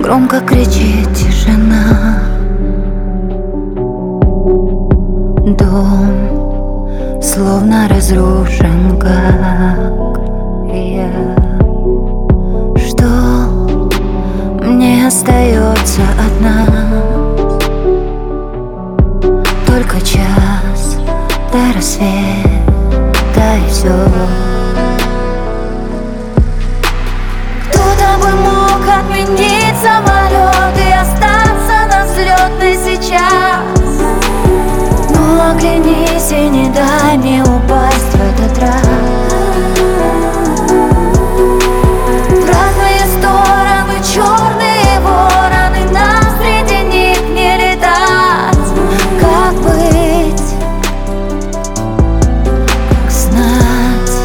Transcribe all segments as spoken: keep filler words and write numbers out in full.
Громко кричит тишина. Дом словно разрушен, как я. Что мне остается одна? Только час до рассвета и все. Кто-то бы мог отменить самолет и остаться на взлетной сейчас. Но оглянись и не дай мне упасть в этот раз. В разные стороны черные вороны, нам среди них не летать. Как быть? Как знать?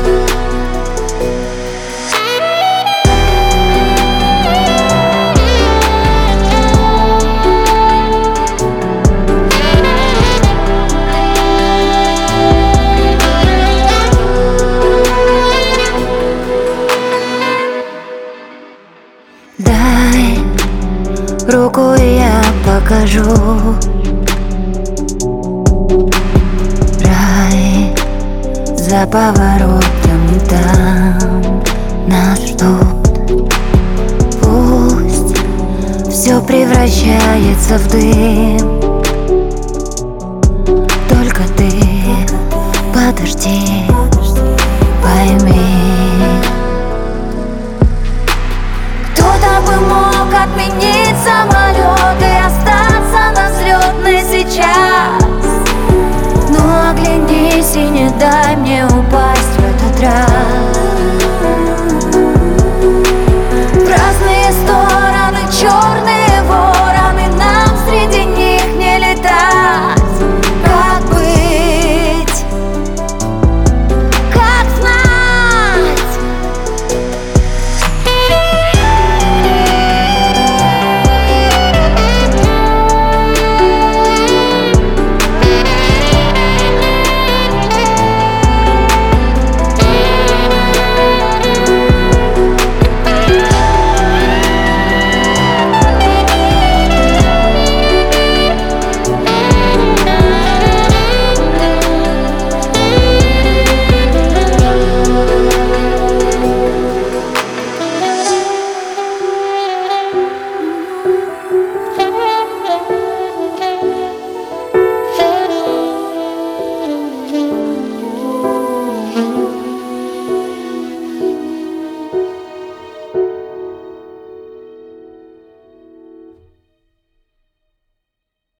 Дай руку, и я покажу. Рай за поворотом, там нас ждут. Пусть все превращается в дым.